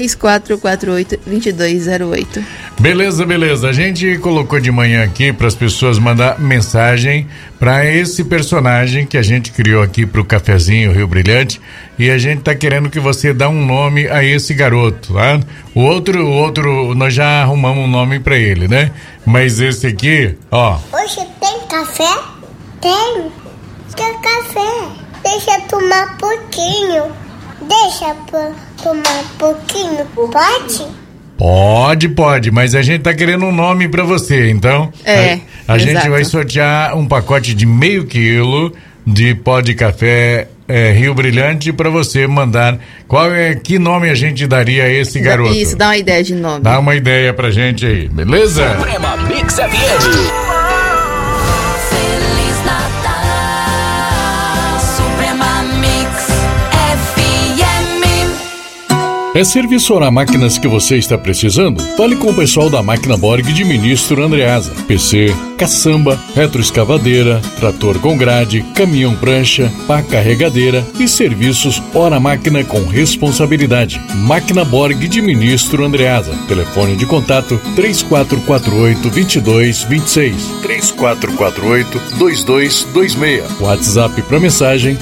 3448-2208. Beleza. A gente colocou de manhã aqui para as pessoas mandar mensagem para esse personagem que a gente criou aqui pro Cafezinho Rio Brilhante, e a gente tá querendo que você dê um nome a esse garoto, tá? O outro nós já arrumamos um nome para ele, né? Mas esse aqui, ó. Hoje tem café? Tem. Tem café. Deixa eu tomar um pouquinho. Deixa eu tomar um pouquinho, pode? Pode, mas a gente tá querendo um nome pra você, então a gente vai sortear um pacote de meio quilo de pó de café Rio Brilhante pra você mandar. Que nome a gente daria a esse garoto? Isso, dá uma ideia de nome. Dá uma ideia pra gente aí, beleza? Suprema Mix FM. É serviço Hora Máquinas que você está precisando? Fale com o pessoal da Máquina Borg de Ministro Andreasa. PC, caçamba, retroescavadeira, trator com grade, caminhão prancha, pá carregadeira e serviços Hora Máquina com responsabilidade. Máquina Borg de Ministro Andreasa. Telefone de contato 3448-2226. 3448-2226. WhatsApp para mensagem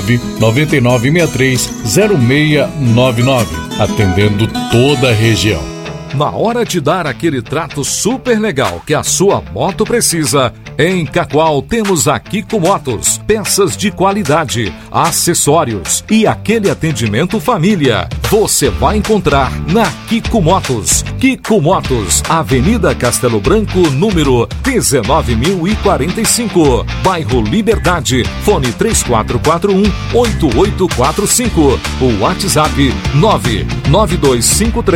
999630699. Atendendo toda a região. Na hora de dar aquele trato super legal que a sua moto precisa, em Cacoal temos a Kiko Motos. Peças de qualidade, acessórios e aquele atendimento família. Você vai encontrar na Kiko Motos. Kiko Motos, Avenida Castelo Branco, número 19.045, bairro Liberdade. Fone 3441-8845. O WhatsApp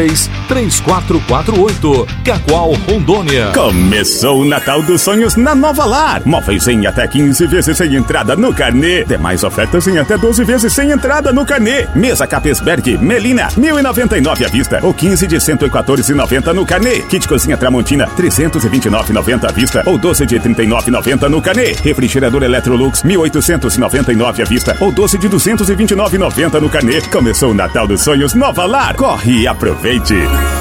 99253-3448. Cacoal, Rondônia. Começou o Natal dos Sonhos na Nova Nova Lar. Móveis em até 15 vezes sem entrada no carnê. Demais ofertas em até 12 vezes sem entrada no carnê. Mesa Capesberg Melina, 1.099 à vista ou 15 de 114,90 no carnê. Kit Cozinha Tramontina, 329,90 à vista ou 12 de 39,90 no carnê. Refrigerador Electrolux, 1.899 à vista ou 12 de 229,90 no carnê. Começou o Natal dos Sonhos Nova Lar. Corre e aproveite.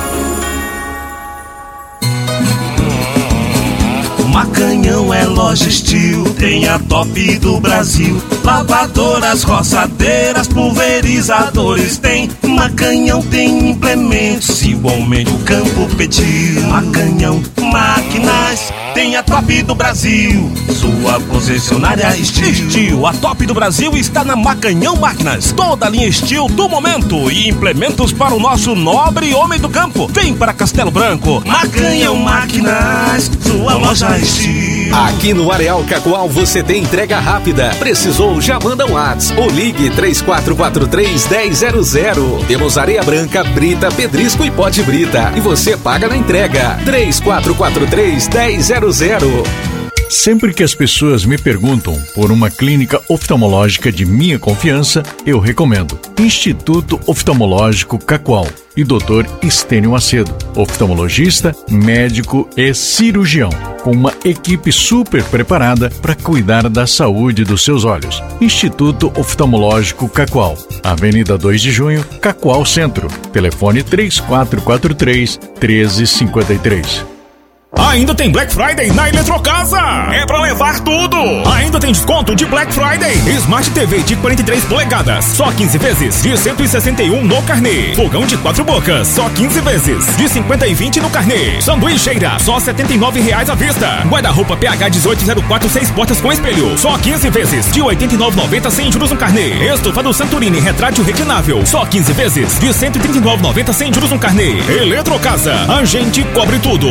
Macanhão é loja Estil, tem a top do Brasil. Lavadoras, roçadeiras, pulverizadores tem. Macanhão tem implementos, igualmente o campo pediu. Macanhão Máquinas tem a top do Brasil, sua concessionária Estil. Estil, a top do Brasil está na Macanhão Máquinas. Toda a linha Estil do momento e implementos para o nosso nobre homem do campo. Vem para Castelo Branco. Macanhão Máquinas, sua loja Estil. Aqui no Areal Cacoal você tem entrega rápida. Precisou? Já manda um WhatsApp ou ligue 3443-1000. Temos areia branca, brita, pedrisco e pó de brita. E você paga na entrega. 3443-1000. Sempre que as pessoas me perguntam por uma clínica oftalmológica de minha confiança, eu recomendo Instituto Oftalmológico Cacoal e Dr. Estênio Macedo, oftalmologista, médico e cirurgião, com uma equipe super preparada para cuidar da saúde dos seus olhos. Instituto Oftalmológico Cacoal, Avenida 2 de Junho, Cacoal Centro. Telefone 3443-1353. Ainda tem Black Friday na Eletrocasa. É pra levar tudo. Ainda tem desconto de Black Friday. Smart TV de 43 polegadas, só 15 vezes, de 161 no carnê. Fogão de 4 bocas, só 15 vezes, de 50 e 20 no carnê. Sanduicheira, só R$ 79,00 à vista. Guarda-roupa PH 1804, 6 portas com espelho, só 15 vezes, de R$ 89,90 sem juros no carnê. Estofa do Santorini retrátil reclinável, só 15 vezes, de R$ 139,90 sem juros no carnê. Eletrocasa, a gente cobre tudo.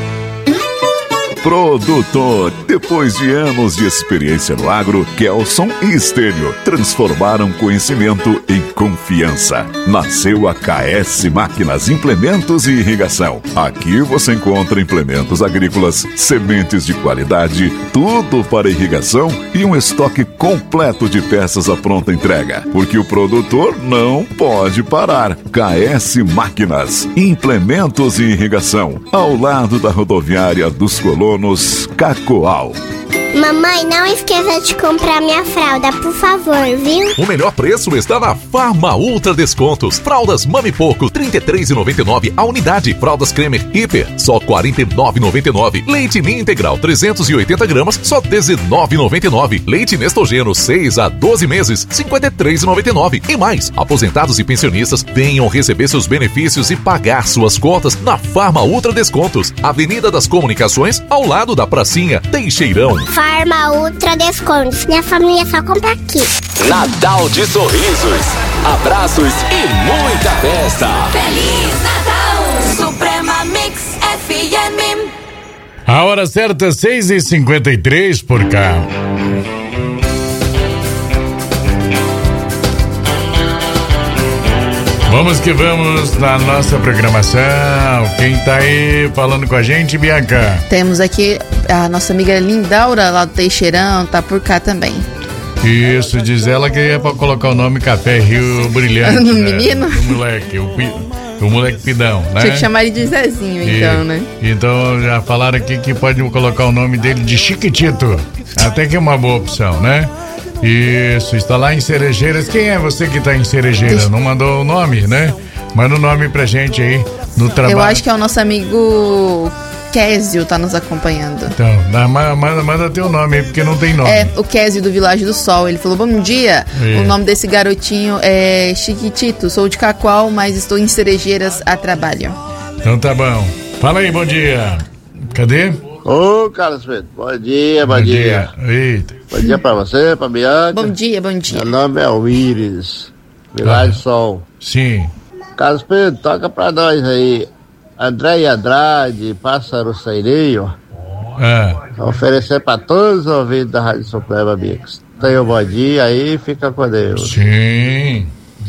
Produtor. Depois de anos de experiência no agro, Kelson e Estênio transformaram conhecimento em confiança. Nasceu a KS Máquinas, Implementos e Irrigação. Aqui você encontra implementos agrícolas, sementes de qualidade, tudo para irrigação e um estoque completo de peças à pronta entrega. Porque o produtor não pode parar. KS Máquinas, Implementos e Irrigação, ao lado da rodoviária dos Colonos, Cacoal. Mamãe, não esqueça de comprar minha fralda, por favor, viu? O melhor preço está na Farma Ultra Descontos. Fraldas Mami Poco, R$ 33,99 a unidade. Fraldas Cremer Hiper, só R$ 49,99. Leite Ninho Integral, 380 gramas, só R$ 19,99. Leite Nestogeno, 6 a 12 meses, R$ 53,99. E mais, aposentados e pensionistas venham receber seus benefícios e pagar suas contas na Farma Ultra Descontos. Avenida das Comunicações, ao lado da pracinha Teixeirão. Farma Ultra Descontos. Minha família só compra aqui. Natal de sorrisos, abraços e muita festa. Feliz Natal, Suprema Mix FM. A hora certa, 6h53 por cá. Vamos que vamos na nossa programação. Quem tá aí falando com a gente, Bianca? Temos aqui a nossa amiga Lindaura, lá do Teixeirão, tá por cá também. Isso, diz ela que é pra colocar o nome Café Rio Brilhante. No né? menino? Do moleque, o moleque pidão, né? Tinha que chamar ele de Zezinho, então, né? Então já falaram aqui que pode colocar o nome dele de Chiquitito. Até que é uma boa opção, né? Isso, está lá em Cerejeiras. Quem é você que está em Cerejeiras? Não mandou o nome, né? Manda o nome pra gente aí no trabalho. Eu acho que é o nosso amigo Késio tá nos acompanhando. Então, manda teu nome aí, porque não tem nome. É, o Késio do Vilagem do Sol. Ele falou, bom dia, o nome desse garotinho é Chiquitito. Sou de Cacoal, mas estou em Cerejeiras a trabalho. Então tá bom. Fala aí, bom dia. Cadê? Ô, Carlos Pedro, bom dia. Eita. Bom dia pra você, pra Bianca. Bom dia. Meu nome é Willis, Vilagem do Sol. Sim. Carlos Pedro, toca pra nós aí. André e Andrade, Pássaro Saireio. Oferecer pra todos os ouvintes da Rádio Suprema Mix. Tenha um bom dia aí, fica com Deus. Sim.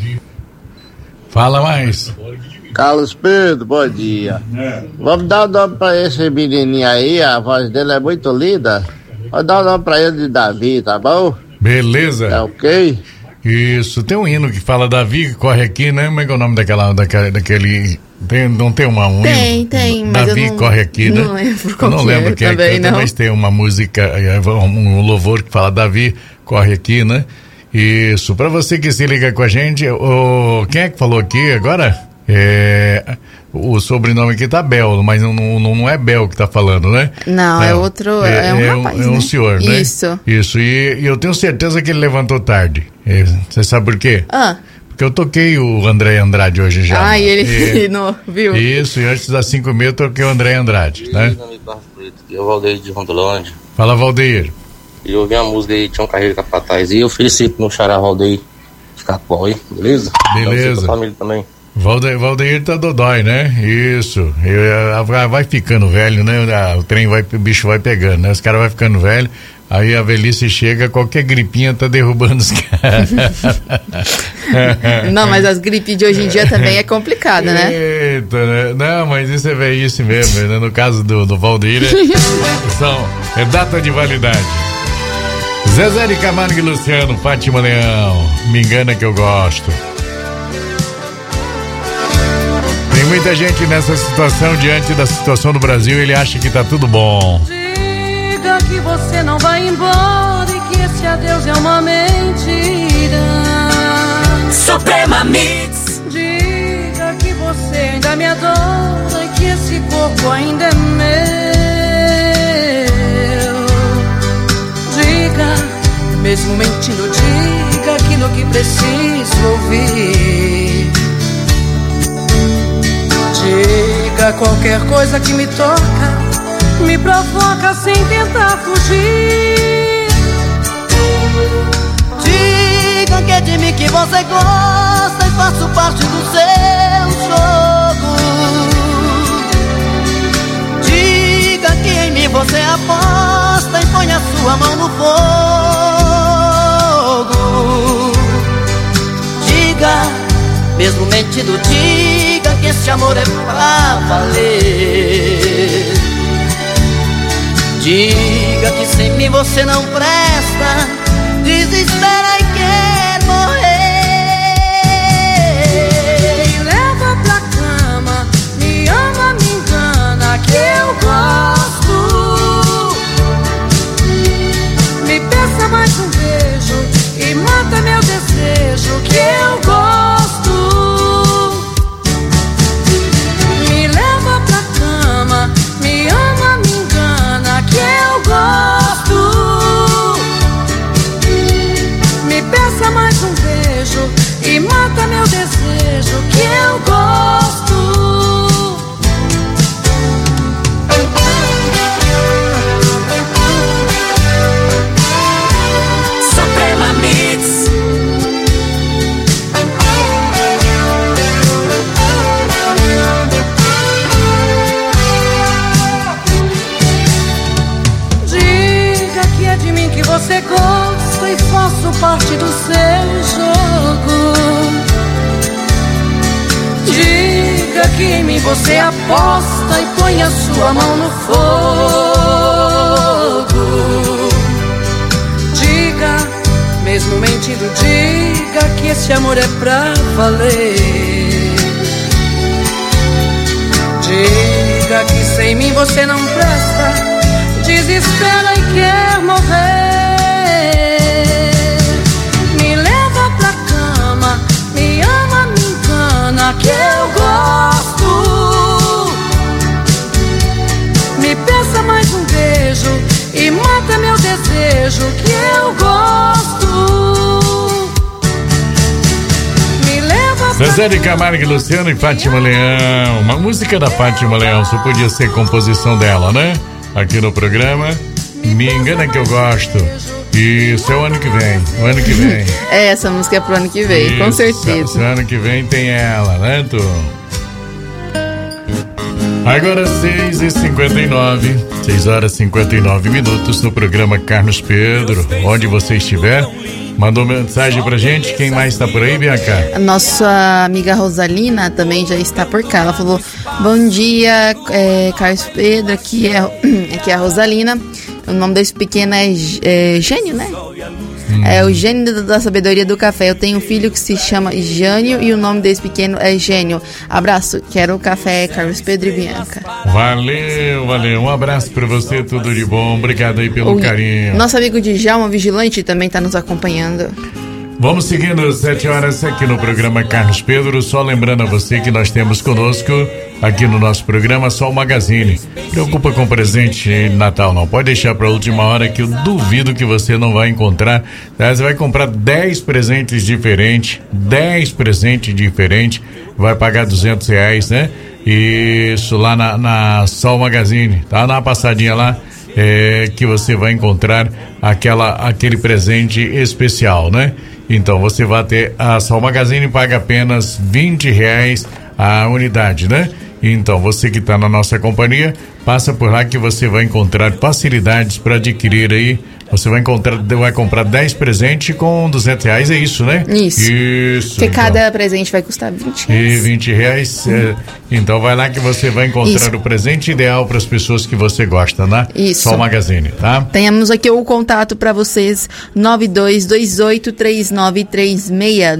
Fala mais. Carlos Pedro, bom dia. Vamos dar o nome pra esse menininho aí, a voz dele é muito linda. Pode dar o nome pra ele de Davi, tá bom? Beleza. É ok? Isso, tem um hino que fala Davi que corre aqui, né? Como é que é o nome daquele... não tem uma um Tem, mas Davi eu não, corre aqui, né? Não lembro qual eu não que lembro quem também, canta, mas tem uma música, um louvor que fala Davi corre aqui, né? Isso, pra você que se liga com a gente, quem é que falou aqui agora? O sobrenome aqui tá Bel, mas não é Bel que tá falando, né? Não, é outro, é um rapaz, é um né? senhor, né? Isso, e eu tenho certeza que ele levantou tarde. Você sabe por quê? Porque eu toquei o André Andrade hoje já. E ele não viu? Isso, e antes das 5h30 eu toquei o André Andrade, né? E o Valdeir de Rondolândia. Fala, Valdeir. E eu ouvi a música aí, tinha um carreiro capataz. E eu felicito meu xará Valdeir ficar bom aí, beleza? Beleza. A família também. Valdeir tá dodói, né? Isso. Vai ficando velho, né? O bicho vai pegando, né? Os caras vão ficando velho. Aí a velhice chega, qualquer gripinha tá derrubando os caras. Não, mas as gripes de hoje em dia também é complicada, né? Eita, né? Não, mas isso é velhice mesmo, né? No caso do Valdeir, é data de validade. Zezé de Camargo e Luciano, Fátima Leão, me engana que eu gosto. Tem muita gente nessa situação, diante da situação do Brasil, ele acha que tá tudo bom. Diga que você não vai embora e que esse adeus é uma mentira. Suprema Mix. Diga que você ainda me adora e que esse corpo ainda é meu. Diga, mesmo mentindo, diga aquilo que preciso ouvir. Diga qualquer coisa que me toca, me provoca sem tentar fugir. Diga que é de mim que você gosta e faço parte do seu jogo. Diga que em mim você aposta e põe a sua mão no fogo. Diga, mesmo mentindo, diga que esse amor é pra valer. Diga que sem mim você não presta, desespera e quer morrer. Me leva pra cama, me ama, me engana, que eu gosto. Me peça mais um beijo e mata meu desejo, que eu gosto. Me leva pra cama, me ama, me engana, que eu gosto. Me peça mais um beijo e mata meu desejo, que eu gosto. Suprema Mix. Diga que é de mim que você gosta e faço parte do seu jogo. Diga que em mim você aposta e põe a sua mão no fogo. Diga, mesmo mentindo, diga que esse amor é pra valer. Diga que sem mim você não presta, desespera e quer morrer. Me leva pra cama, me ama, me engana, que eu gosto. Me peça mais um beijo e mata meu desejo, que eu gosto. Me leva pra Zezé de Camargo e Luciano e Fátima Leão. Uma música da Fátima Leão, só podia ser composição dela, né? Aqui no programa, me engana que eu gosto. Isso é o ano que vem. O ano que vem. Essa música é pro ano que vem, com certeza. O ano que vem tem ela, né, Tu? Agora 6h59, 6h59 no programa Carlos Pedro. Onde você estiver, mandou mensagem pra gente. Quem mais tá por aí, Bianca? A nossa amiga Rosalina também já está por cá. Ela falou: bom dia, Carlos Pedro, aqui é a Rosalina. O nome desse pequeno é Gênio, né? É o gênio da sabedoria do café. Eu tenho um filho que se chama Jânio e o nome desse pequeno é Gênio. Abraço, quero o café, Carlos Pedro e Bianca. Valeu. Um abraço pra você, tudo de bom. Obrigado aí pelo carinho. Nosso amigo Djalma Vigilante também tá nos acompanhando. Vamos seguindo 7 horas aqui no programa Carlos Pedro. Só lembrando a você que nós temos conosco aqui no nosso programa só o Magazine. Preocupa com presente de Natal não. Pode deixar para a última hora que eu duvido que você não vai encontrar. Você vai comprar 10 presentes diferentes. Vai pagar R$200, né? Isso lá na Sol Magazine. Tá? Dá uma passadinha lá. Que você vai encontrar aquele presente especial, né? Então você vai ter a Sol Magazine, paga apenas R$20 a unidade, né? Então você que está na nossa companhia, passa por lá que você vai encontrar facilidades para adquirir aí. Você vai comprar 10 presentes com R$200, é isso, né? Isso. Porque cada presente vai custar R$20. E R$20, então vai lá que você vai encontrar o presente ideal para as pessoas que você gosta, né? Isso. Só o Magazine, tá? Temos aqui o contato para vocês, 92283936,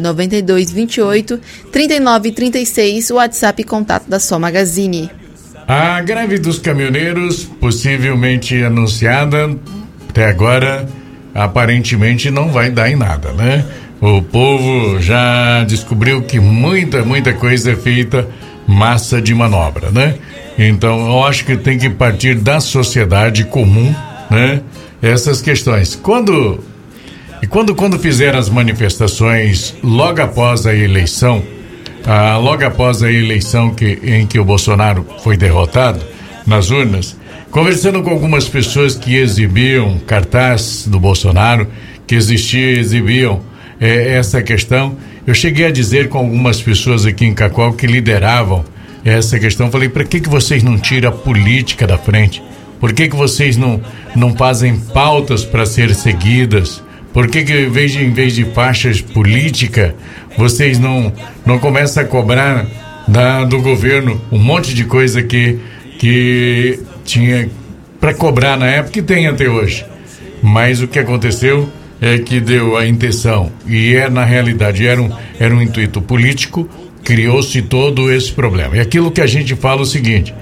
92283936, o WhatsApp e contato da Só Magazine. A greve dos caminhoneiros, possivelmente anunciada, até agora, aparentemente não vai dar em nada, né? O povo já descobriu que muita coisa é feita massa de manobra, né? Então, eu acho que tem que partir da sociedade comum, né? Essas questões. Quando fizeram as manifestações logo após a eleição, em que o Bolsonaro foi derrotado nas urnas, conversando com algumas pessoas que exibiam cartaz do Bolsonaro, que exibiam essa questão, eu cheguei a dizer com algumas pessoas aqui em Cacoal que lideravam essa questão, falei, para que vocês não tiram a política da frente? Por que vocês não fazem pautas para ser seguidas? Por que em vez de faixas políticas, vocês não começam a cobrar do governo um monte de coisa que tinha para cobrar na época e tem até hoje? Mas o que aconteceu é que deu a intenção, e na realidade era um intuito político, criou-se todo esse problema. E aquilo que a gente fala é o seguinte,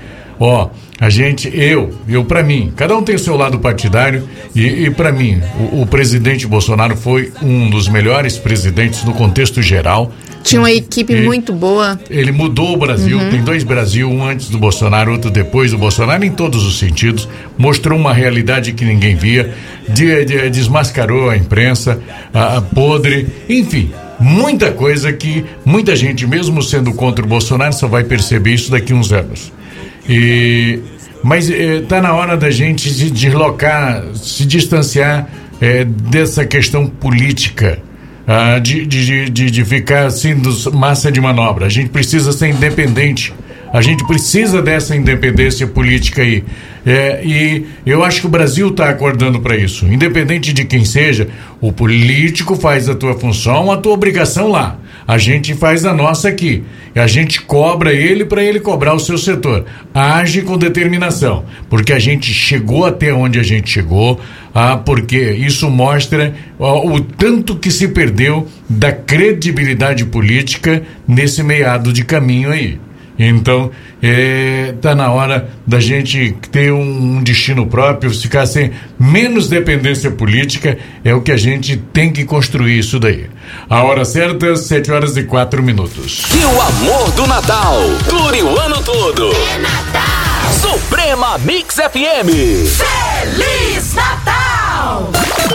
eu para mim, cada um tem o seu lado partidário, e para mim, o presidente Bolsonaro foi um dos melhores presidentes no contexto geral. Tinha uma equipe muito boa. Ele mudou o Brasil, tem 2 Brasil, um antes do Bolsonaro, outro depois do Bolsonaro, em todos os sentidos. Mostrou uma realidade que ninguém via, desmascarou a imprensa, podre, enfim, muita coisa que muita gente, mesmo sendo contra o Bolsonaro, só vai perceber isso daqui a uns anos. Mas está na hora da gente se deslocar, se distanciar dessa questão política. De ficar assim massa de manobra. A gente precisa ser independente. A gente precisa dessa independência política aí. E eu acho que o Brasil está acordando para isso. Independente de quem seja, o político faz a tua função, a tua obrigação lá. A gente faz a nossa aqui. A gente cobra ele para ele cobrar o seu setor. Age com determinação. Porque a gente chegou até onde a gente chegou. Porque isso mostra o tanto que se perdeu da credibilidade política nesse meado de caminho aí. Então, tá na hora da gente ter um destino próprio, ficar sem menos dependência política, é o que a gente tem que construir isso daí. A hora certa, 7h04. Que o amor do Natal dure o ano todo. É Natal. Suprema Mix FM. Feliz Natal.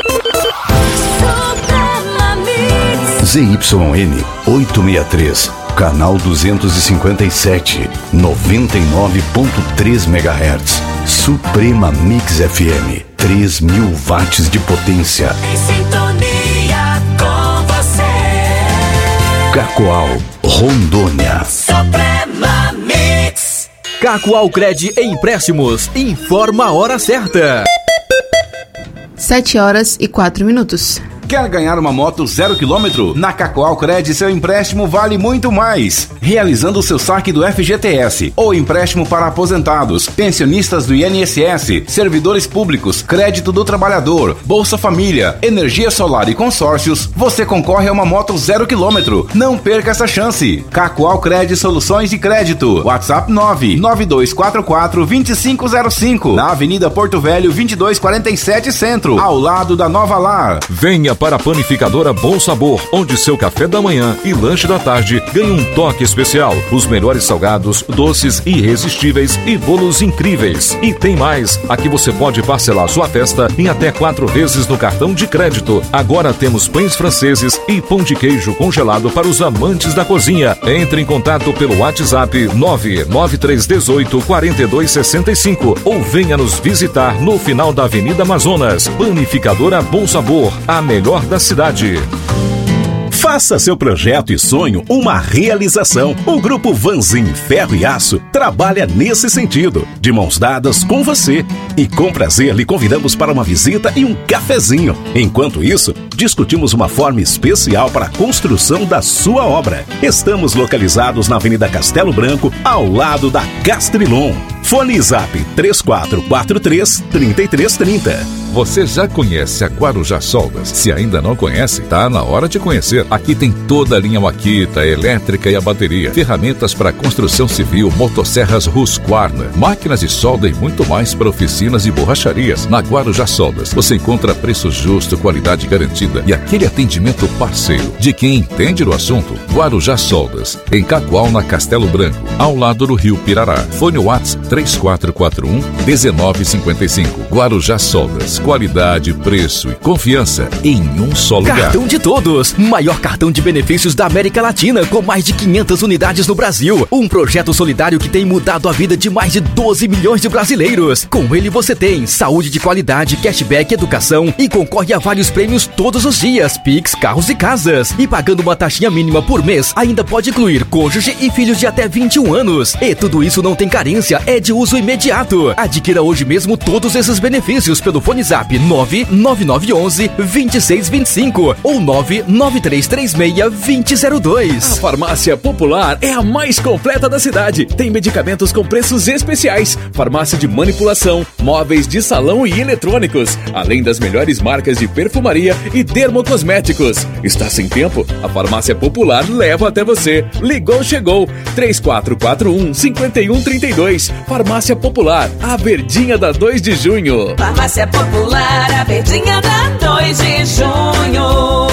Suprema Mix. ZYN 863. Canal 257, 99.3 MHz. Suprema Mix FM, 3.000 watts de potência. Em sintonia com você. Cacoal, Rondônia. Suprema Mix. Cacoal Cred Empréstimos, informa a hora certa. 7h04. Quer ganhar uma moto 0 km? Na Cacoal Cred, seu empréstimo vale muito mais. Realizando o seu saque do FGTS ou empréstimo para aposentados, pensionistas do INSS, servidores públicos, crédito do trabalhador, Bolsa Família, energia solar e consórcios, você concorre a uma moto 0 km. Não perca essa chance. Cacoal Cred Soluções de Crédito. WhatsApp 99244-2505. Na Avenida Porto Velho 2247 Centro, ao lado da Nova Lar. Venha para a panificadora Bom Sabor, onde seu café da manhã e lanche da tarde ganham um toque especial. Os melhores salgados, doces irresistíveis e bolos incríveis. E tem mais, aqui você pode parcelar sua festa em até 4 vezes no cartão de crédito. Agora temos pães franceses e pão de queijo congelado para os amantes da cozinha. Entre em contato pelo WhatsApp 99318-4265 ou venha nos visitar no final da Avenida Amazonas. Panificadora Bom Sabor, a melhor da cidade. Faça seu projeto e sonho uma realização. O Grupo Vanzin Ferro e Aço trabalha nesse sentido, de mãos dadas com você. E com prazer lhe convidamos para uma visita e um cafezinho. Enquanto isso, discutimos uma forma especial para a construção da sua obra. Estamos localizados na Avenida Castelo Branco, ao lado da Castrilon. Fone Zap 3443-3330. Você já conhece a Guarujá Soldas? Se ainda não conhece, tá na hora de conhecer. Aqui tem toda a linha Makita, elétrica e a bateria, ferramentas para construção civil, motosserras Husqvarna, máquinas de solda e muito mais para oficinas e borracharias. Na Guarujá Soldas, você encontra preço justo, qualidade garantida e aquele atendimento parceiro de quem entende do assunto. Guarujá Soldas, em Cacoal, na Castelo Branco, ao lado do Rio Pirará. Fone WhatsApp 3441-1955. Guarujá Soldas, qualidade, preço e confiança em um só lugar. Cartão de Todos, maior cartão de benefícios da América Latina, com mais de 500 unidades no Brasil. Um projeto solidário que tem mudado a vida de mais de 12 milhões de brasileiros. Com ele você tem saúde de qualidade, cashback, educação e concorre a vários prêmios todos os dias, Pix, carros e casas. E pagando uma taxinha mínima por mês, ainda pode incluir cônjuge e filhos de até 21 anos. E tudo isso não tem carência, é de uso imediato. Adquira hoje mesmo todos esses benefícios pelo Fone Zap 99911-2625 ou 99336-2002. A Farmácia Popular é a mais completa da cidade. Tem medicamentos com preços especiais, farmácia de manipulação, móveis de salão e eletrônicos, além das melhores marcas de perfumaria e dermocosméticos. Está sem tempo? A Farmácia Popular leva até você. Ligou, chegou. 3441-5132. Farmácia Popular, a verdinha da 2 de junho. Farmácia Popular, a verdinha da 2 de junho.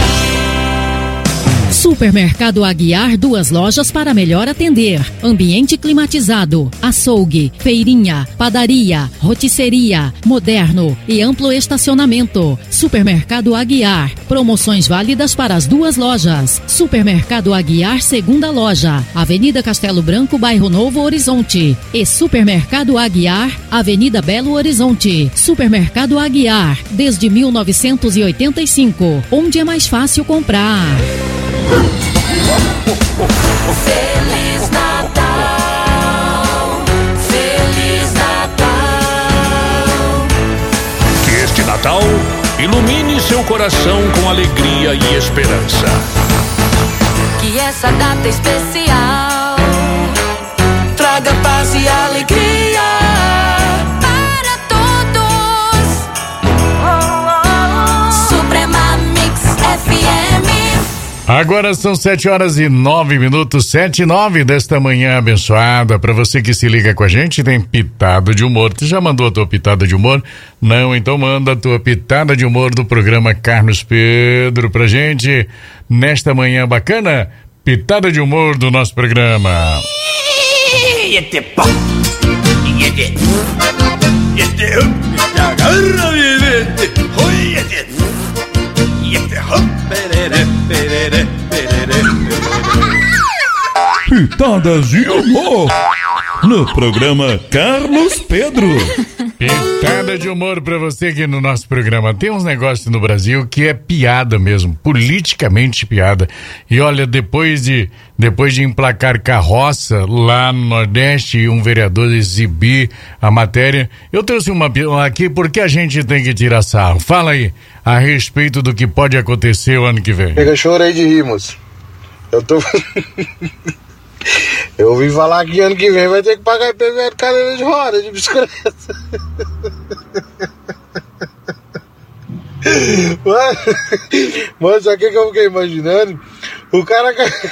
Supermercado Aguiar, 2 lojas para melhor atender. Ambiente climatizado, açougue, feirinha, padaria, rotisseria, moderno e amplo estacionamento. Supermercado Aguiar, promoções válidas para as 2 lojas. Supermercado Aguiar, 2ª loja, Avenida Castelo Branco, Bairro Novo Horizonte. E Supermercado Aguiar, Avenida Belo Horizonte. Supermercado Aguiar, desde 1985, onde é mais fácil comprar. Feliz Natal, Feliz Natal. Que este Natal ilumine seu coração com alegria e esperança. Que essa data especial traga paz e alegria para todos. Suprema Mix FM. Agora são 7h09, 7h09 desta manhã abençoada. Para você que se liga com a gente, tem pitada de humor. Tu já mandou a tua pitada de humor? Não? Então manda a tua pitada de humor do programa Carlos Pedro pra gente nesta manhã bacana. Pitada de humor do nosso programa. Pitadas de humor no programa Carlos Pedro. Pitada de humor pra você aqui no nosso programa. Tem uns negócios no Brasil que é piada mesmo, politicamente piada. E olha, depois de emplacar carroça lá no Nordeste e um vereador exibir a matéria, eu trouxe uma aqui porque a gente tem que tirar sarro. Fala aí a respeito do que pode acontecer o ano que vem. Pega, chorei de rir, moço. Eu ouvi falar que ano que vem vai ter que pagar IPVA de cadeira de roda, de bicicleta. Mano, sabe o que eu fiquei imaginando? O cara...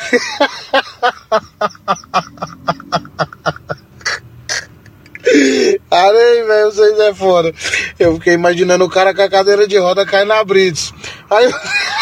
Arei, velho, vocês é foda. Eu fiquei imaginando o cara com a cadeira de roda cair na Brits. Aí...